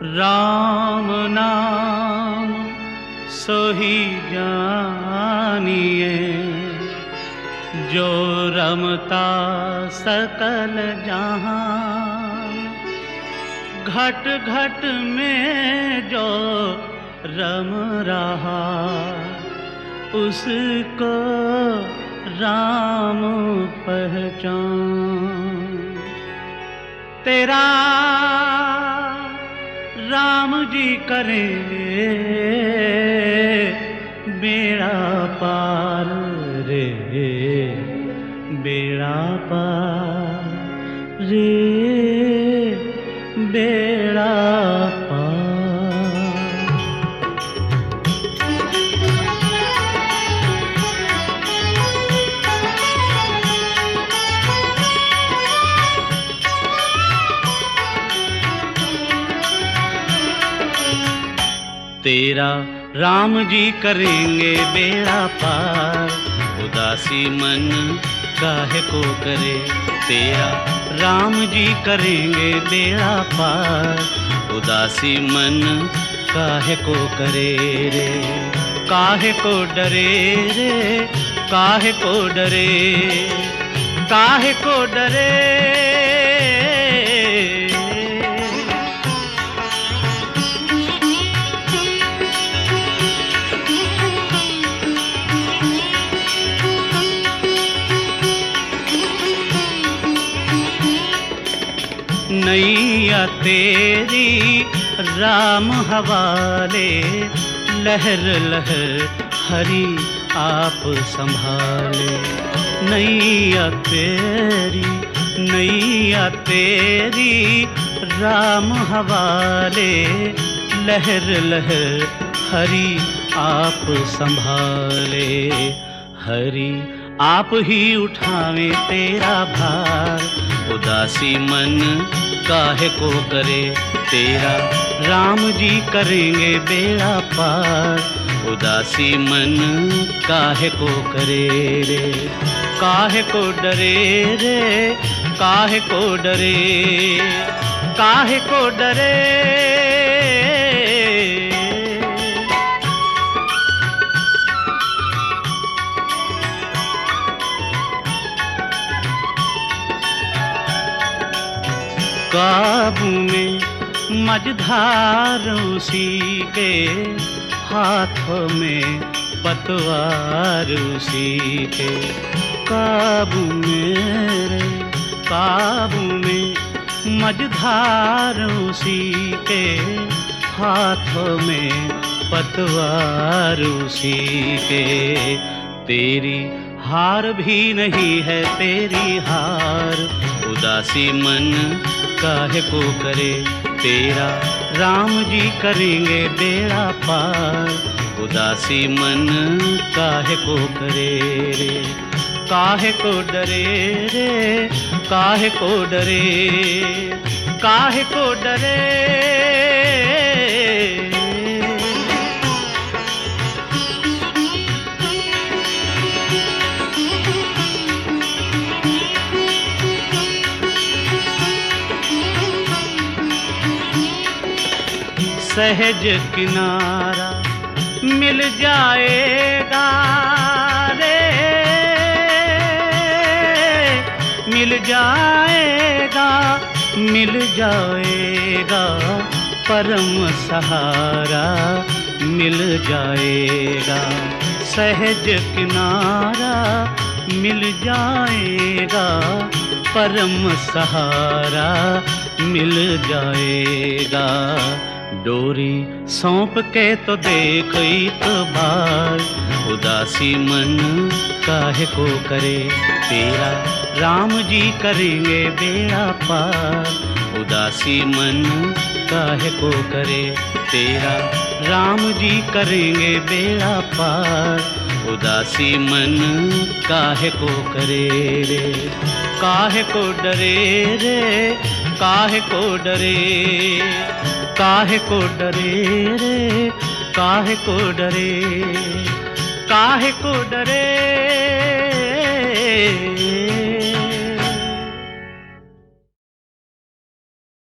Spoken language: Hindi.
राम नाम सोही जानिए, जो रमता सकल जहां। घट घट में जो रम रहा, उसको राम पहचान। तेरा राम जी करेंगे बेड़ा पार रे, बेड़ा पार रे, बेड़ा पार। तेरा राम जी करेंगे बेड़ा पार, उदासी मन काहे को करे। तेरा राम जी करेंगे बेड़ा पार, उदासी मन काहे को करे रे। काहे को डरे रे, काहे को डरे, काहे को डरे। नैया तेरी राम हवाले, लहर लहर हरि आप संभाले। नैया तेरी, नैया तेरी राम हवाले, लहर लहर हरि आप संभाले। हरि आप ही उठावे तेरा भार, उदासी मन काहे को करे। तेरा राम जी करेंगे बेड़ा पार, उदासी मन काहे को करे रे। काहे को डरे रे, काहे को डरे, काहे को डरे। काबू में मझधार उसी के, हाथों में पतवार उसी के। काबू में, काबू में मझधार उसी के, हाथों में पतवार उसी के। तेरी हार भी नहीं है तेरी हार, उदासी मन काहे को करे। तेरा राम जी करेंगे बेड़ा पार, उदासी मन काहे को करे रे। काहे को डरे रे, काहे को डरे, काहे को डरे। सहज किनारा मिल जाएगा रे, मिल जाएगा, मिल जाएगा। परम सहारा मिल जाएगा। सहज किनारा मिल जाएगा, परम सहारा मिल जाएगा। डोरी सौंप के तो देख एक बार, उदासी मन काहे को करे। तेरा राम जी करेंगे बेड़ा पार, उदासी मन काहे को करे। तेरा राम जी करेंगे बेड़ा पार, उदासी मन काहे को करे रे। काहे को डरे रे, काहे को डरे, काहे को डरे रे, काहे को डरे, काहे को डरे।